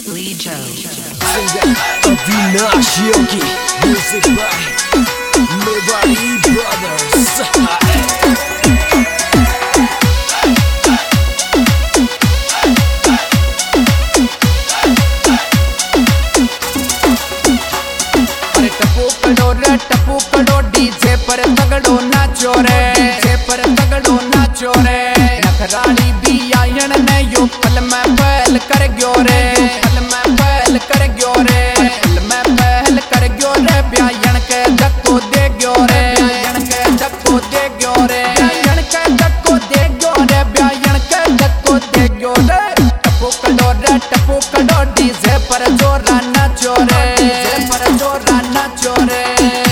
Lijo. Avinash Yogi, music by Mewari Brothers. Tapu कड़ो DJ पर तगड़ो नाचो रे, डीजे पर तगड़ो नाचो रे। नखराली भी आयन ने यो पल में पहल कर गयो रे, पल में पहल कर गयो रे, पल में पहल कर गयो रे। ब्यायन के धक्को दे गयो रे, ब्यायन के धक्को दे गयो रे, ब्यायन के धक्को दे गयो रे, ब्यायन के धक्को दे गयो रे। टपू कड़ो डीजे पर जोरा नाचो रे, डीजे पर जोरा नाचो रे।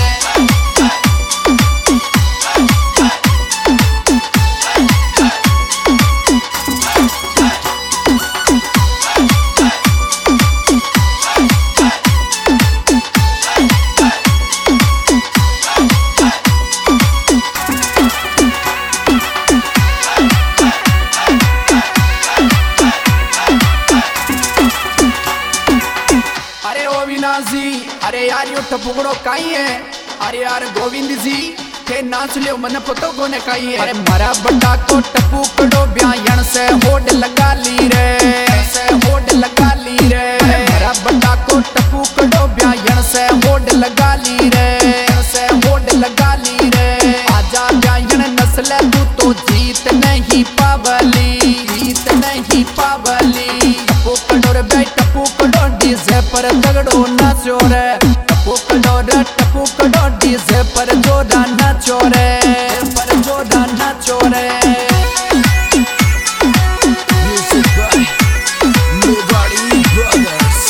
अरे यार यो टपुगड़ो काई है, अरे यार गोविंद जी के नाच लियो मन पतो कोने काई है। अरे मरा बड़ा को टपू कड़ो ब्यायन से होड़ लगा ली रे, से होड़ लगा ली रे। मरा बड़ा को टपू कड़ो ब्यायन से होड़ लगा ली रे, से होड़ लगा ली रे। आजा ब्यायन नस्ल तू तो जीत नहीं पावली, जीत नहीं पावली। टपू कड़ो रे भाई टपू कड़ो डीजे पर तगड़ो नाचो रे, टपू कड़ो डीजे पर जोरा नाचो रे, पर जोरा नाचो रे। Music by Mewari Brothers.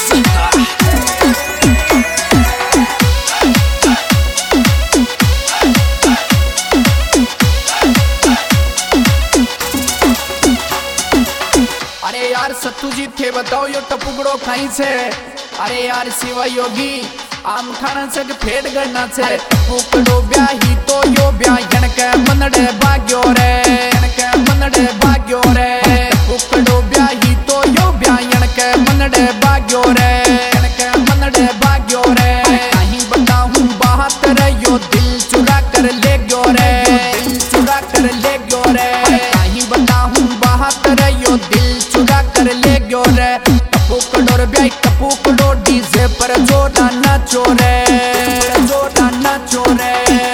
अरे यार सत्तू जी थे बताओ यो टपुगड़ो खाई से। अरे यार शिवा योगी आम खाना से फेड करना से। टपू कड़ो ब्याही तो यो ब्यायन के मनड़े भाग्यो रे, के मनड़े भाग्यो रे। टपू कड़ो ब्याही तो यो ब्यायन के मनड़े भाग्यो रे, के मनड़े भाग्यो रे। कहीं बताऊं बात रे यो दिल चुरा कर ले गयो रे, दिल चुरा कर ले गयो रे। कहीं बताऊं बात रे यो दिल चुरा कर ले गयो रे। टपू कड़ो रे भाई टपू कड़ो डीजे पर जोरा नाचो रे, जोरा नाचो रे।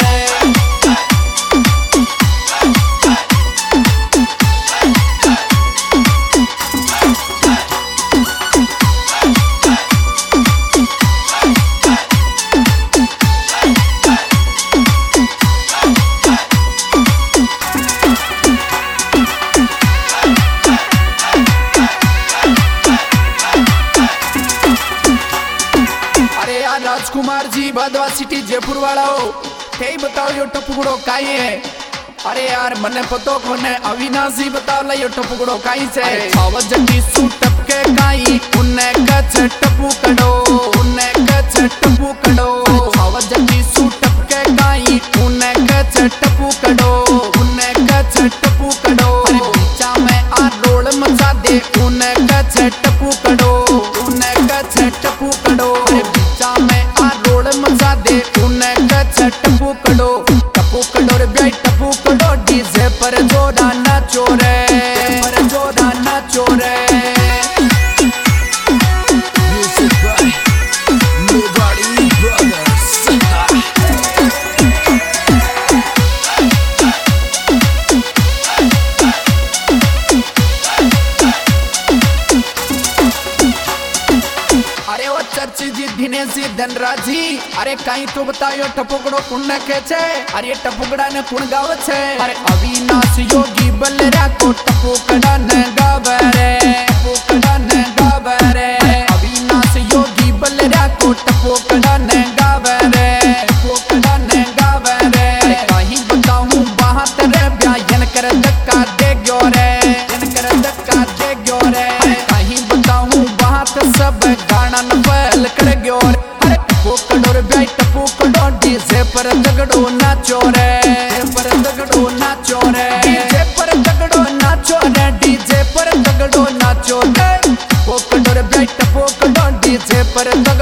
राजकुमार जी बादवा सिटी जयपुर वाला हो, कई बताओ यो टपुगड़ो काई है। अरे यार मने पतो कोने अविनाश जी बताओ ला यो टपुगड़ो काई से। छावज की सूटप के काई उन्ने कच टपू कड़ो, उन्ने कच टपू कड़ो। छावज की सूटप के काई उन्ने कच टपू कड़ो, उन्ने कच टपू कड़ो। बीचा में आ रोड मचा दे उन्ने कच टपू कड़ो, उन्ने कच टपू कड़ो। बीचा में मजा दे उन्हें कच टपू कड़ो रे भाई टपू कड़ो डीजे पर जोरा नाचो रे, पर जोरा नाचो रे। Music by Mewari Brothers. अरे वो चर्ची जी दिनेश जी धनराज जी, अरे कहीं तो बताओ टपुगड़ो कुण के छे। अरे टपुगड़ा ने कुण गावे छे। अरे अविनाश योगी बलरा को टपुगड़ा ने गावे रे, टपुगड़ा ने गावे रे। अविनाश योगी बलरा को टपुगड़ा ने गावे रे, टपुगड़ा ने गावे रे। अरे कहीं बताऊं बात रे ब्यायन कर धक्का दे गयो रे, कर धक्का दे गयो रे। कहीं बताऊं बात सब गाना न पहल कर गयो रे। अरे टपू कड़ो रे भाई टपू कड़ो डीजे पर तगड़ो नाचो रे, पर तगड़ो नाचो रे। डीजे पर तगड़ो नाचो रे, डीजे पर तगड़ो नाचो रे। पर